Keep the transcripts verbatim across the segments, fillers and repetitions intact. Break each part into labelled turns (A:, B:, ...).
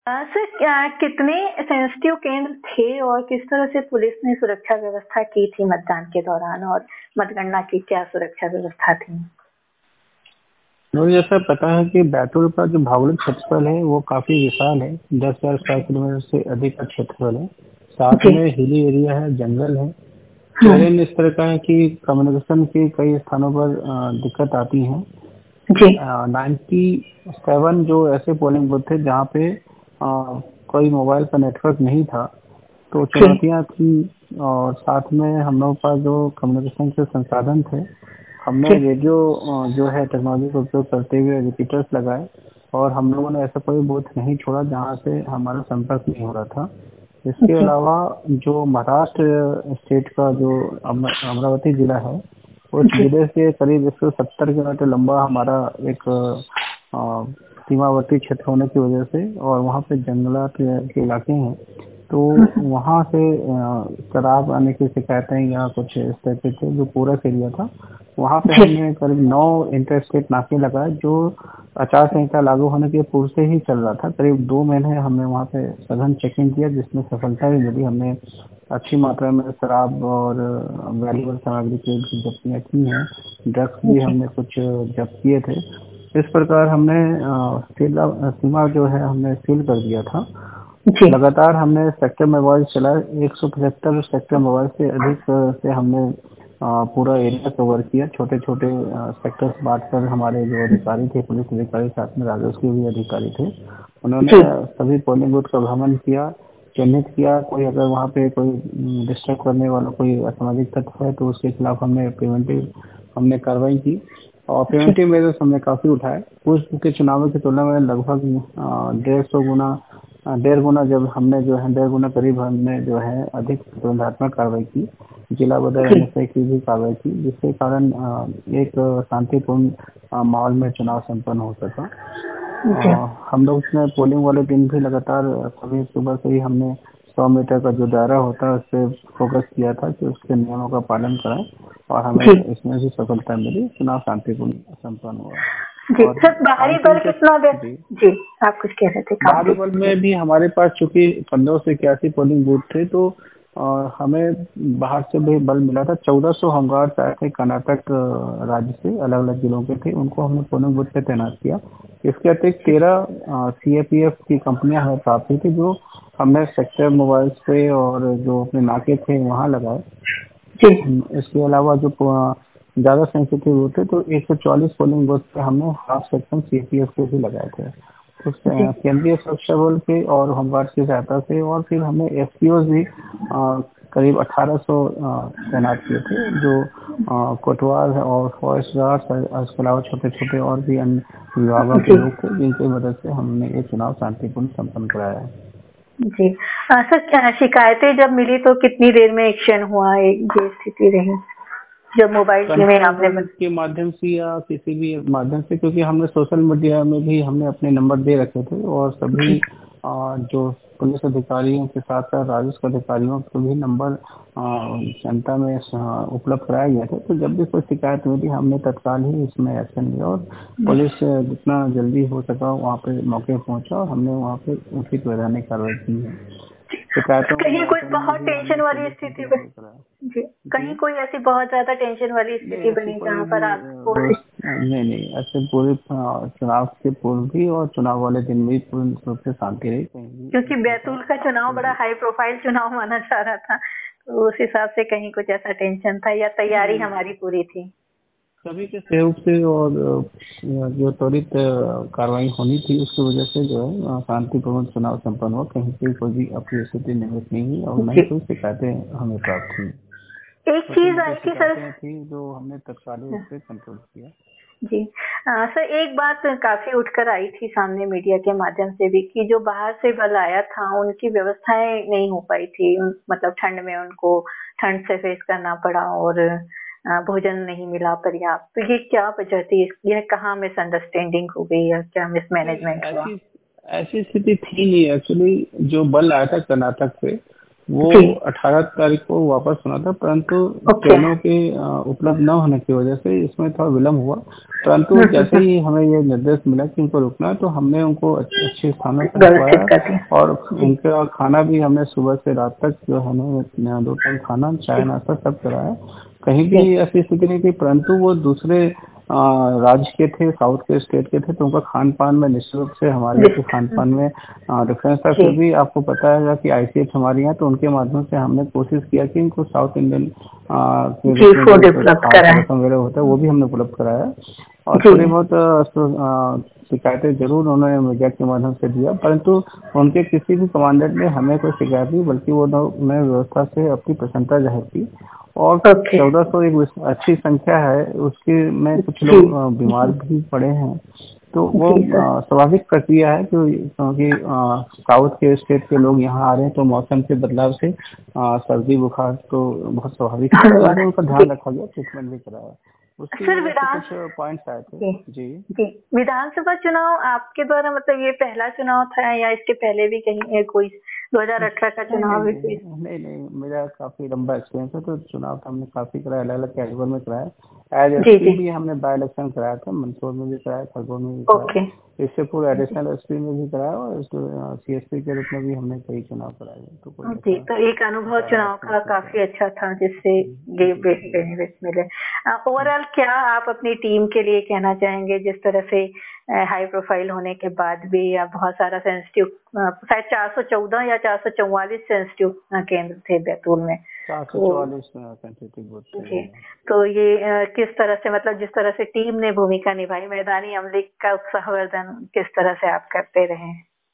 A: अ, sir क्या कितने sensitive केंद्र थे और किस तरह से पुलिस ने सुरक्षा व्यवस्था की थी मतदान के दौरान और मतगणना की क्या सुरक्षा व्यवस्था थी?
B: मुझे ऐसा पता है कि बैतूल का जो भौगोलिक क्षेत्रफल है वो काफी विशाल है। दस हजार स्क्वायर किलोमीटर से अधिक का क्षेत्रफल है। साथ
A: जी।
B: में हिली एरिया है, जंगल है।
A: हाँ।
B: टेरेन इस तरह का है कि कम्युनिकेशन की कई स्थानों पर अ, दिक्कत आती है।
A: जी।
B: नाइन्टी सेवन जो ऐसे पोलिंग बूथ थे जहाँ पे अ, कोई मोबाइल का नेटवर्क नहीं था, तो
A: जी।
B: चुनौतियाँ थी। और साथ में हम लोग का जो कम्युनिकेशन के संसाधन थे, हमने
A: जी।
B: रेडियो अ, जो है टेक्नोलॉजी का उपयोग करते हुए रिपीटर्स लगाए। और हम लोगों ने ऐसा कोई बूथ नहीं छोड़ा जहाँ से हमारा संपर्क नहीं हो रहा था। इसके
A: जी।
B: अलावा जो महाराष्ट्र स्टेट का जो अम- अमरावती जिला है, उस
A: जी।
B: जिले से करीब एक सौ सत्तर किलोमीटर लंबा हमारा एक अ, सीमावर्ती क्षेत्र होने की वजह से, और वहाँ पे जंगलात के, के इलाके हैं, तो वहाँ से अ, शराब आने की शिकायतें या कुछ इस तरह के थे। जो पूरक एरिया था, वहाँ पे
A: जी।
B: हमने करीब नौ इंटर स्टेट नाके लगाए, जो आचार संहिता लागू होने के पूर्व से ही चल रहा था। करीब दो महीने हमने वहाँ पे सघन चेकिंग किया, जिसमें सफलता भी मिली। हमने अच्छी मात्रा में शराब और वैल्यूबल सामग्री की भी जब्तियाँ की हैं। ड्रग्स भी
A: जी।
B: हमने कुछ जब्त किए थे। इस प्रकार हमने अ, सीला- सीमा जो है हमने सील कर दिया था।
A: जी।
B: लगातार हमने सेक्टर मोबाइल चलाए। एक सौ पचहत्तर सेक्टर मोबाइल से अधिक अ, से हमने अ, पूरा एरिया कवर किया। छोटे छोटे सेक्टर्स बांटकर हमारे जो अधिकारी थे, पुलिस अधिकारी, साथ में राजस्व के भी अधिकारी थे, उन्होंने
A: जी।
B: सभी पोलिंग बूथ का भ्रमण किया, चिन्हित किया। कोई अगर वहाँ पे कोई डिस्टर्ब करने वाला कोई असामाजिक तत्व है तो उसके खिलाफ हमने प्रिवेंटिव हमने कार्रवाई की। और
A: जी।
B: प्रिवेंटिव मेजर्स हमने काफी उठाए। पूर्व के चुनावों की तुलना में लगभग अ, डेढ़ सौ गुना अ, डेढ़ गुना जब हमने जो है डेढ़ गुना करीब हमने जो है अधिक प्रतिबंधात्मक कार्रवाई की। जिला बदर
A: जी।
B: एनएसए की भी कार्रवाई की, जिसके कारण अ, एक शांतिपूर्ण अ, माहौल में चुनाव संपन्न हो सका।
A: जी।
B: अ, हम लोग इसमें पोलिंग वाले दिन भी लगातार सभी सुबह से ही हमने सौ मीटर का जो दायरा होता है उस पर फोकस किया था कि उसके नियमों का पालन करें। और हमें
A: जी।
B: इसमें भी सफलता मिली। चुनाव शांतिपूर्ण संपन्न हुआ।
A: जी
B: और
A: सर बाहरी
B: काउंटिंग
A: बल
B: के
A: कितना व्यस्त?
B: जी
A: जी। आप कुछ कह रहे थे
B: बाहरी
A: काउंटिंग?
B: बल में भी हमारे पास चूंकि पंद्रह सौ इक्यासी पोलिंग बूथ थे, तो अ, हमें बाहर से भी बल मिला था। चौदह सौ होमगार्ड आए थे कर्नाटक अ, राज्य से, अलग अलग जिलों के थे। उनको हमने पोलिंग बूथ पे तैनात किया। इसके अतिरिक्त तेरह सीएपीएफ की कंपनियां हमें प्राप्त हुई थी, जो हमने सेक्टर मोबाइल्स पे और जो अपने नाके थे वहाँ लगाए।
A: जी।
B: हम्म, इसके अलावा जो प- ज्यादा सेंसिटिव होते तो एक सौ चौलीस पोलिंग बूथ पे हमने हाफ सेक्शन सीपीएफ के भी लगाए थे। उस
A: जी।
B: अ, केंद्रीय सुरक्षा बल के और होमगार्ड की सहायता से, और फिर हमने एसपीओ भी अ, करीब अठारह सौ तैनात किए थे, जो अ, कोटवार और फॉरेस्ट गार्ड, इसके अलावा छोटे छोटे और भी अन्य विभागों के
A: जी।
B: लोग थे, जिनकी मदद से हमने ये चुनाव शांतिपूर्ण संपन्न कराया है।
A: जी। अ, सर क्या शिकायतें जब मिली तो कितनी देर में एक्शन हुआ? एक ये स्थिति रही जब मोबाइल टीम में आपने
B: कंट्रोल
A: बन...
B: के माध्यम से या किसी भी माध्यम से, क्योंकि हमने सोशल मीडिया में भी हमने अपने नंबर दे रखे थे, और सभी
A: जी।
B: अ, जो पुलिस अधिकारियों के साथ साथ राजस्व अधिकारियों को भी नंबर अ, जनता में अ, उपलब्ध कराया गया था। तो जब भी कोई शिकायत मिली, हमने तत्काल ही इसमें एक्शन लिया, और पुलिस अ, जितना जल्दी हो सका वहाँ पे मौके पे पहुंचा, और हमने वहाँ पे उचित वैधानिक कार्रवाई की है। शिकायतों के
A: कहीं कोई
B: निराकरण में
A: बहुत
B: भी हमने
A: टेंशन वाली
B: पुलिस
A: स्थिति
B: का
A: बन...
B: सहयोग कराया।
A: जी।
B: जी
A: कहीं कोई ऐसी बहुत ज्यादा टेंशन वाली
B: नहीं,
A: स्थिति
B: ऐसी
A: बनी
B: कोई
A: जहाँ पर
B: भी
A: आपको...
B: अ, नहीं नहीं ऐसे पूरे अ, चुनाव के पूर्व भी और चुनाव वाले दिन भी पूर्ण रूप से शांति रही। कहीं भी
A: क्योंकि
B: इस तरह का
A: बैतूल का चुनाव
B: कोई
A: बड़ा
B: भी
A: हाई प्रोफाइल चुनाव माना जा रहा था, तो उस हिसाब से कहीं कुछ ऐसा टेंशन था या
B: नहीं
A: तैयारी
B: नहीं
A: हमारी पूरी थी?
B: सभी के सहयोग से, और अ, जो त्वरित अ, कार्रवाई होनी थी उसकी वजह से जो है अ, शांतिपूर्ण चुनाव संपन्न हुआ। कहीं से कोई भी अप्रिय स्थिति निर्मित नहीं हुई, और न ही
A: जी।
B: कोई शिकायतें हमें प्राप्त हुई।
A: एक
B: छोटी
A: चीज
B: मोटी
A: आई थी सर।
B: शिकायतें थी जो हमने तत्कालीन रूप से कंट्रोल किया।
A: जी। अ, सर एक बात काफी उठकर आई थी सामने मीडिया के माध्यम से भी कि जो बाहर से बल आया था उनकी व्यवस्थाएं नहीं हो पाई थी, उन- मतलब ठंड में उनको ठंड से फेस करना पड़ा और अ, भोजन नहीं मिला पर्याप्त। तो ये क्या वजह थी? यह कहाँ मिसअंडरस्टैंडिंग हो गई या क्या
B: नहीं
A: मिसमैनेजमेंट हुआ?
B: ऐसी ऐसी स्थिति थी नहीं। एक्चुअली जो बल आया था कर्नाटक से, वो
A: जी।
B: अठारह तारीख को वापस होना था, परंतु
A: ओके।
B: ट्रेनों के अ, उपलब्ध न होने की वजह से इसमें थोड़ा विलम्ब हुआ। परंतु
A: हम्म, हम्म,
B: जैसे
A: हम्म।
B: ही हमें ये निर्देश मिला कि उनको रुकना है, तो हमने उनको अच्छ- अच्छे स्थानों पर
A: व्यवस्थित
B: रुकवाया।
A: कर दिया।
B: और
A: जी
B: उनका खाना भी हमने सुबह से रात तक जो हमें दो टाइम खाना, चाय,
A: जी
B: नाश्ता सब कराया। कहीं
A: जी
B: भी ऐसी स्थिति नहीं थी, परंतु वो दूसरे अ, राज्य के थे, साउथ के स्टेट के थे, तो उनका खान पान में निश्चित रूप से हमारे यहाँ के
A: जी
B: खान पान में डिफरेंस था।
A: जी
B: फिर भी आपको पता है कि आईसीएच हमारे यहाँ, तो उनके माध्यम से हमने कोशिश किया कि इनको साउथ इंडियन के
A: जी
B: रूप में
A: फूड
B: जो
A: उपलब्ध
B: थाल
A: कराएं।
B: रसम वगैरह होता है वो भी हमने उपलब्ध कराया। और
A: जी
B: थोड़ी बहुत अ, सु- अ, शिकायतें जरूर उन्होंने मीडिया के माध्यम से दिया, परंतु उनके किसी भी कमांडेंट ने हमें कोई शिकायत नहीं, बल्कि वो उन्होंने व्यवस्था से अपनी प्रसन्नता जाहिर की। और
A: ओके।
B: चौदह सौ एक विश- अच्छी संख्या है, उसके में कुछ
A: जी
B: लोग अ, बीमार भी पड़े हैं। तो वो
A: जी सर।
B: अ, स्वाभाविक प्रक्रिया है कि क्योंकि साउथ के स्टेट के लोग यहाँ आ रहे हैं, तो मौसम के बदलाव से अ, सर्दी बुखार तो बहुत स्वाभाविक है, परंतु उनका
A: जी
B: ध्यान रखा गया, ट्रीटमेंट भी कराया। उसकी
A: सर
B: वजह से
A: विधान
B: कुछ पॉइंट्स आए थे।
A: जी
B: जी।
A: जी विधानसभा चुनाव आपके द्वारा मतलब ये पहला चुनाव था या इसके पहले भी कहीं ए, कोई दो हज़ार अठारह का
B: नहीं नहीं
A: चुनाव भी कोई?
B: नहीं नहीं नहीं, मेरा काफी लंबा एक्सपीरियंस है, तो चुनाव तो हमने काफी कराया, अलग अलग कैटेगरी में कराया। एज
A: जी
B: एसपी
A: जी
B: भी हमने बाई इलेक्शन कराया था, मंदसौर में भी कराया, खरगोन में भी कराया।
A: ओके।
B: इससे पूर्व एडिशनल एसपी में भी कराया, और सीएसपी के रूप में भी हमने कई चुनाव कराए हैं, तो कोई
A: जी
B: ऐसा
A: तो एक अनुभव
B: ज्यादा
A: चुनाव का
B: एक्सपीरियंस नहीं
A: काफी अच्छा था जिससे
B: है।
A: ये
B: जी जी
A: बेनिफिट मिले। ओवरऑल क्या आप अपनी टीम के लिए कहना चाहेंगे, जिस तरह से हाई प्रोफाइल होने के बाद भी या बहुत सारा सेंसिटिव, शायद चार सौ चौदह या चार सौ चौवालीस सेंसिटिव केंद्र थे बैतूल में,
B: चार सौ
A: तो
B: चौवालीस सेंसिटिव बूथ थे
A: जी
B: जी।
A: तो ये अ, किस तरह से मतलब जिस तरह से टीम ने भूमिका निभाई, मैदानी अमले का उत्साहवर्धन किस तरह से आप करते रहे?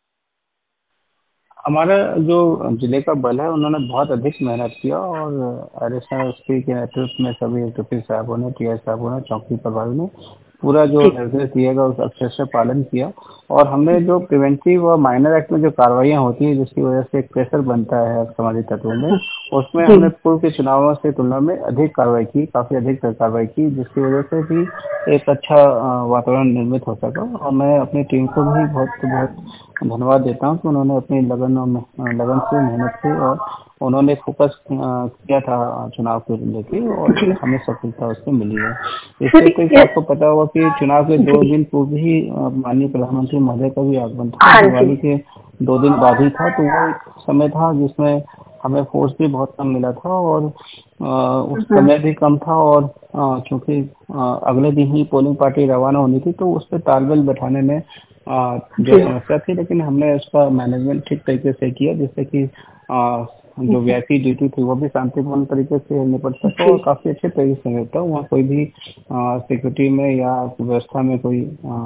B: हमारा जो जिले का बल है, उन्होंने बहुत अधिक मेहनत किया, और एडिशनल एसपी के नेतृत्व में सभी डिप्टी साहबों ने, टीआई साहबों ने, चौकी प्रभारी ने पूरा जो
A: जी
B: निर्देश दिया गया उसका अक्षर से पालन किया। और हमने जो प्रिवेंटिव और माइनर एक्ट में जो कार्रवाइयाँ होती है, जिसकी वजह से एक प्रेशर बनता है सामाजिक तत्वों में, उसमें
A: जी
B: हमने पूर्व के चुनावों से तुलना में अधिक कार्रवाई की, काफी अधिक कार्रवाई की, जिसकी वजह से भी एक अच्छा अ, वातावरण निर्मित हो सका। और मैं अपनी टीम को भी बहुत बहुत धन्यवाद देता हूँ कि उन्होंने अपनी लगन और मे- लगन से मेहनत की, और उन्होंने फोकस किया था चुनाव को लेके, और
A: जी
B: हमें सफलता उससे मिली है। इससे
A: सर
B: अतिरिक्त
A: ये
B: आपको पता होगा कि चुनाव के दो
A: जी
B: दिन पूर्व ही अ, माननीय प्रधानमंत्री महोदय का भी आगमन था,
A: हाँ जी
B: दिवाली के दो दिन बाद ही था। तो वो एक समय था जिसमें हमें फोर्स भी बहुत कम मिला था, और अ, उस
A: हम्म,
B: समय भी कम था। और अ, चूंकि अ, अगले दिन ही पोलिंग पार्टी रवाना होनी थी, तो उस पर तालमेल बैठाने में अ, जो
A: जी
B: समस्या थी, लेकिन हमने उसका मैनेजमेंट ठीक तरीके से किया, जिससे कि अ, जो वीआईपी ड्यूटी थी वो भी शांतिपूर्ण तरीके से निपट सका,
A: जी
B: और काफी अच्छे तरीके से निपटा। वहाँ कोई भी सिक्योरिटी में या व्यवस्था में कोई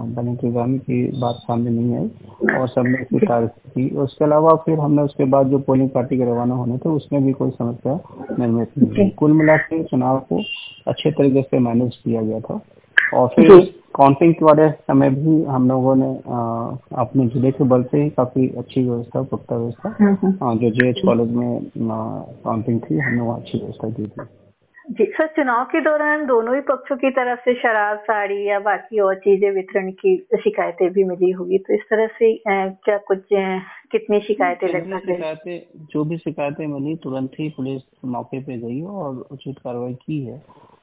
B: बने की बात सामने नहीं आई, और सबने इसकी
A: जी
B: तारीफ की। उसके अलावा फिर हमने उसके बाद जो पोलिंग पार्टी के रवाना होने थे, उसमें भी कोई समस्या निर्मित नहीं
A: जी
B: हुई। कुल मिला के चुनाव को अच्छे तरीके से मैनेज किया गया था। और फिर
A: जी
B: काउंटिंग के वाले समय भी हम लोगों ने अ, अपने जिले के बल से ही काफी अच्छी व्यवस्था, पुख्ता व्यवस्था,
A: हम्म, हम्म,
B: अ, जो जेएच
A: जी
B: कॉलेज में काउंटिंग थी, हमने वहाँ अच्छी व्यवस्था की थी।
A: जी सर चुनाव के दौरान दोनों ही पक्षों की तरफ से शराब, साड़ी या बाकी और चीजें वितरण की शिकायतें भी मिली होगी, तो इस तरह से अ, क्या कुछ अ, कितनी शिकायतें
B: जो भी
A: लगभग रही?
B: शिकायतें जो भी शिकायतें मिली, तुरंत ही पुलिस मौके पे गई और उचित कार्रवाई की है।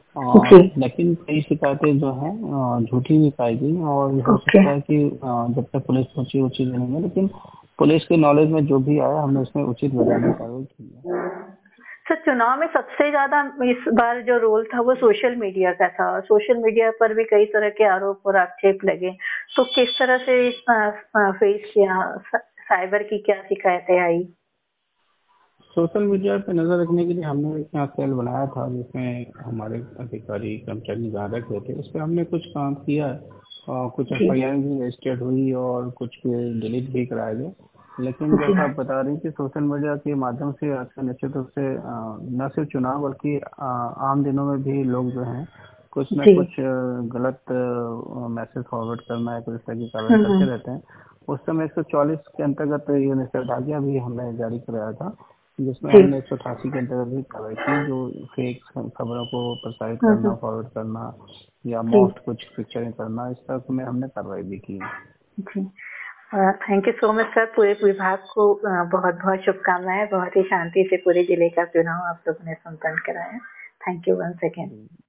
B: अ,
A: जी
B: लेकिन कई शिकायतें जो हैं अ, झूठी भी पाई गई, और हो
A: ओके।
B: सकता है कि अ, जब तक पुलिस पहुंची उचित नहीं है, लेकिन पुलिस के नॉलेज में जो भी आया, हमने उसमें उचित वैधानिक कार्रवाई की है।
A: सर चुनाव में सबसे ज्यादा इस बार जो रोल था वो सोशल मीडिया का था, सोशल मीडिया पर भी कई तरह के आरोप और आक्षेप लगे, तो किस तरह से फेस किया, सा- साइबर की क्या शिकायतें आई?
B: सोशल मीडिया पे नजर रखने के लिए हमने एक यहाँ सेल बनाया था, जिसमें हमारे अधिकारी कर्मचारी निगरान रख रहे थे। उस पर हमने कुछ काम किया है, और कुछ
A: जी
B: एफआईआर भी रजिस्टर्ड हुई, और कुछ डिलीट भी कराए गए। लेकिन
A: जी
B: जैसा आप बता रही कि सोशल मीडिया के माध्यम से आजकल निश्चित रूप से अ, न सिर्फ चुनाव, बल्कि अ, आम दिनों में भी लोग जो हैं कुछ न
A: जी
B: कुछ अ, गलत मैसेज फॉरवर्ड करना या कुछ इस तरह की कार्रवाई
A: हम्म
B: करते
A: हम्म,
B: रहते हैं। उस समय एक सौ चौलीस के अंतर्गत ये निषेधाज्ञा भी हमने जारी कराया था, जिसमें
A: जी
B: हमने एक सौ अठासी के अंतर्गत भी कार्रवाई की, जो फेक खबरों को प्रसारित
A: हम्म
B: करना,
A: हम्म,
B: फॉरवर्ड करना, या
A: जी
B: मॉफ्ट कुछ पिक्चरें करना, इस तरह में हमने कार्रवाई भी की है।
A: जी thank you so much sir. पूरे विभाग को बहुत बहुत शुभकामनाएं। बहुत ही शांति से पूरे जिले का चुनाव आप लोगों ने संपन्न कराया। Thank you once again.